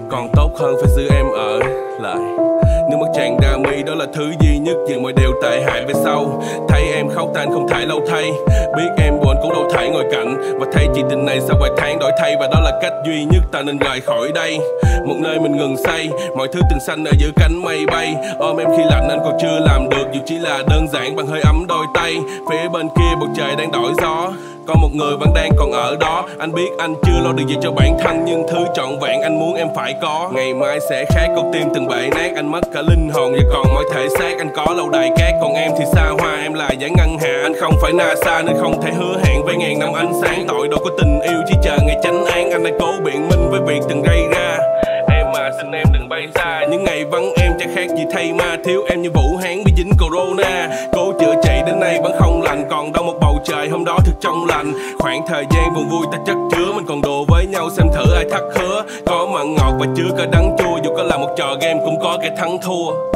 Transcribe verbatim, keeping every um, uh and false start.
còn tốt hơn phải giữ em ở lại. Nước mắt tràn ra mi, đó là thứ duy nhất dừng mọi điều tệ hại về sau. Thấy em khóc tan không thể lâu thay, biết em buồn cũng đâu thể ngồi cạnh. Và thấy chị tình này sau vài tháng đổi thay, và đó là cách duy nhất ta nên rời khỏi đây. Một nơi mình ngừng say, mọi thứ từng xanh ở giữa cánh mây bay. Ôm em khi lạnh anh còn chưa làm được, dù chỉ là đơn giản bằng hơi ấm đôi tay. Phía bên kia bầu trời đang đổi gió, có một người vẫn đang còn ở đó. Anh biết anh chưa lo được gì cho bản thân, nhưng thứ trọn vẹn anh muốn em phải có. Ngày mai sẽ khác, con tim từng bể nát, anh mất cả linh hồn và còn mỗi thể xác. Anh có lâu đài cát, còn em thì xa hoa. Em là giải ngân hà, anh không phải NASA, nên không thể hứa hẹn với ngàn năm ánh sáng. Tội đồ của tình yêu chỉ chờ ngày chánh án, anh đã cố biện minh với việc từng gây ra. Em mà xin em đừng bay xa, những ngày vắng em chẳng khác gì thay ma. Thiếu em như Vũ Hán bị dính corona, cố chữa trị đến nay vẫn không lành. Còn đâu một bầu trời hôm đó thật trong lành. Khoảng thời gian buồn vui ta chất chứa, mình còn đùa với nhau xem thử ai thất hứa. Có mặn ngọt và chứa cả đắng chua, dù có là một trò game cũng có kẻ thắng thua.